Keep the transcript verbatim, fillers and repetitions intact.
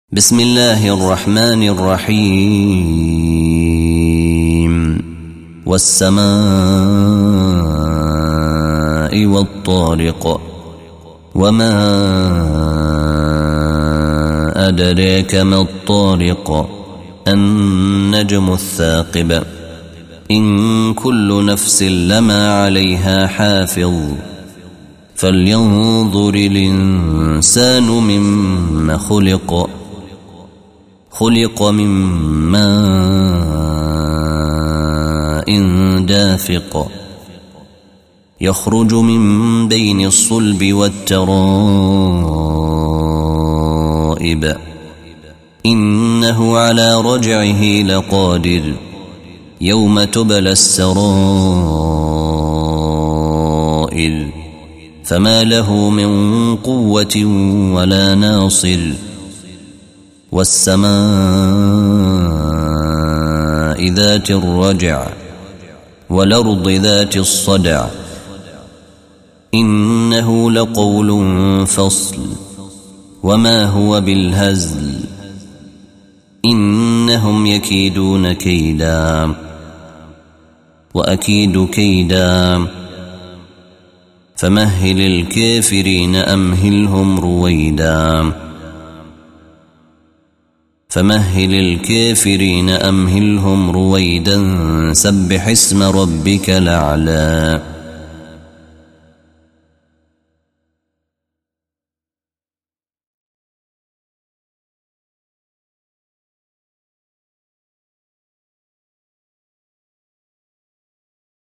بسم الله الرحمن الرحيم والسماء والطارق وما أدريك ما الطارق النجم الثاقب إن كل نفس لما عليها حافظ فلينظر الإنسان مما خلق خلق من ماء دافق يخرج من بين الصلب والترائب إنه على رجعه لقادر يوم تبلى السرائر فما له من قوة ولا ناصر والسماء ذات الرجع والأرض ذات الصدع إنه لقول فصل وما هو بالهزل إنهم يكيدون كيدا وأكيد كيدا فمهل الكافرين أمهلهم رويدا فمهل الكافرين أمهلهم رويدا سبح اسم ربك الأعلى.